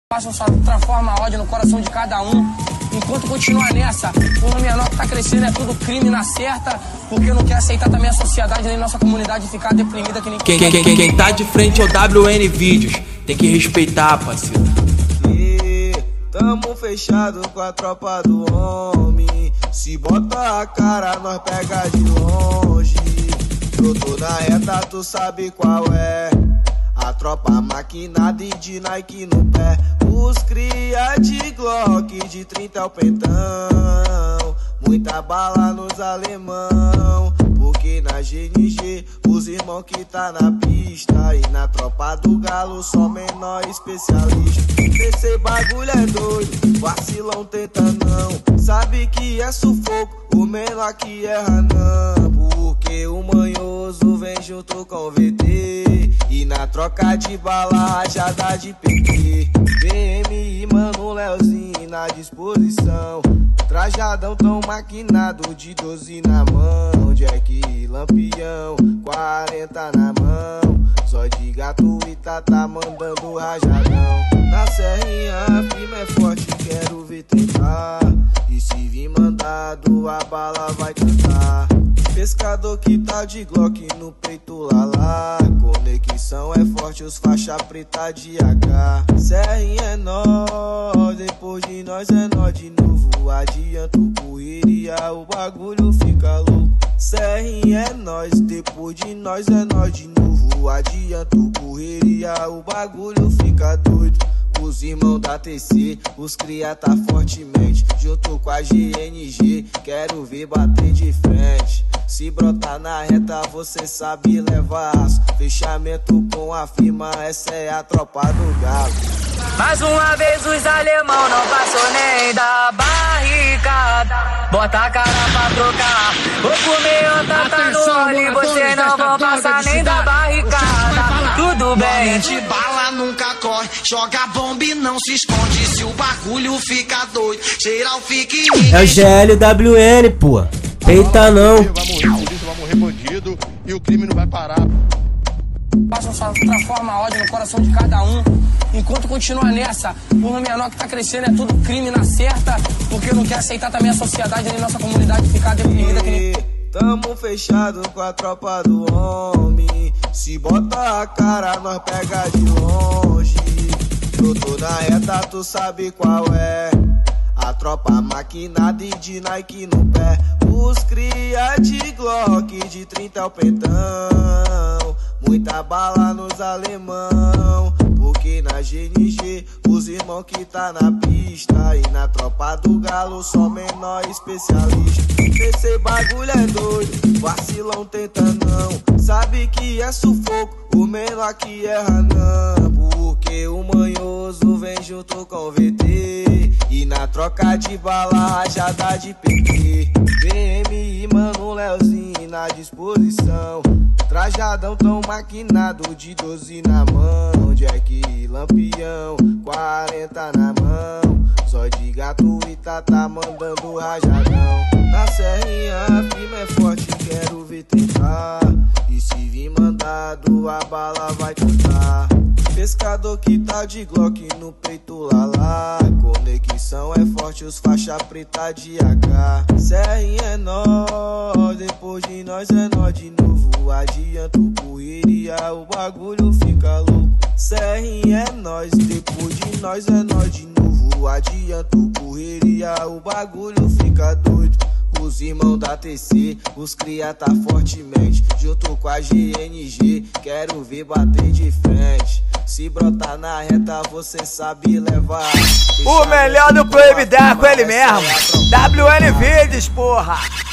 Façam só transforma a ódio no coração de cada um. Enquanto continuar nessa, o nome menor que tá crescendo é tudo crime na certa. Porque não quer aceitar também a sociedade nem nossa comunidade ficar deprimida que nem... Quem tá de frente ao WN Vídeos tem que respeitar, parceiro. Tamo fechado com a tropa do homem. Se bota a cara, nós pega de longe. Eu tô na reta, tu sabe qual é. A tropa maquinada e de Nike no pé. Os cria de Glock, de 30 é o pentão. Muita bala nos alemão. Porque na GNG, os irmãos que tá na pista. E na tropa do galo, só menor especialista. Esse bagulho é doido, vacilão tenta não. Sabe que é sufoco, o menor que erra não. Porque o manhoso vem junto com o VT. E na troca de bala, rajada de PT. VM e mano Leozinho na disposição. Trajadão tão maquinado, de 12 na mão. Jack Lampião, 40 na mão. Só de gato e tá mandando rajadão. Na serrinha, firme é forte, quero ver tentar. E se vir mandado, a bala vai cantar. Pescador que tá de Glock no peito lá. Conexão é forte, os faixa preta de H. Serrinha é nós, depois de nós é nós de novo. Adianta o correria, o bagulho fica louco. Serrinha é nós, depois de nós é nós de novo. Adianta o correria, o bagulho fica doido. Os irmãos da TC, os cria tá fortemente. Junto com a GNG, quero ver bater de frente. Se brotar na reta, você sabe levar aço. Fechamento com a firma, essa é a tropa do galo. Mais uma vez os alemão não passou nem da barricada. Bota a cara pra trocar. O comer tá no olho, você não vão passar nem da barricada. Tudo bem. De bala nunca corre, joga bomba e não se esconde. Se o bagulho fica doido, geral fica em... É o GLWN, pô. Peita não. Vai morrer bandido e o crime não vai parar. Façam só transforma a ódio no coração de cada um. Enquanto continuar nessa, o nome menor que tá crescendo é tudo crime na certa. Porque não quer aceitar também a sociedade nem nossa comunidade ficar deprimida que nem... Tamo fechado com a tropa do homem. Se bota a cara, nós pega de longe. Eu tô na reta, tu sabe qual é. A tropa maquinada e de Nike no pé. Os cria de Glock, de 30 é o pentão. Muita bala nos alemão. Porque na GNG, os irmãos que tá na pista. E na tropa do galo, só menor especialista. Esse bagulho é doido, vacilão tenta não. Sabe que é sufoco, o menor que erra não. Porque o manhoso vem junto com o VT. E na troca de bala, rajada de PT. VM e mano Leozinho na disposição. Trajadão tão maquinado, de 12 na mão. Jack Lampião, 40 na mão. Só de gato e tá mandando rajadão. Na serrinha, firme é forte, quero ver tentar. E se vir mandado, a bala vai cantar. Pescador que tá de Glock no peito lá. Conexão é forte, os faixa preta de H. Serrinha é nós, depois de nós é nós de novo. Adianta o correria, o bagulho fica louco. Serrinha é nós, depois de nós é nós de novo. Adianta o correria, o bagulho fica doido. Os irmãos da TC, os cria tá fortemente. Junto com a GNG, quero ver bater de frente. Se brotar na reta, você sabe levar. O melhor do Proibidar com ele mesmo. WN Vídeos, porra.